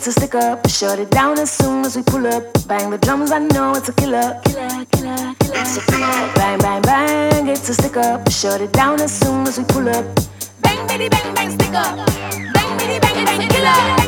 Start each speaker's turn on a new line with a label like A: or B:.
A: it's a stick up. Shut it down as soon as we pull up. Bang the drums, I know it's a killer. Killer, killer, killer. It's a killer. Bang, bang, bang, it's a stick up. Shut it down as soon as we pull up. Bang, bitty, bang, bang, stick up. Bang, bitty, bang, bang, killer.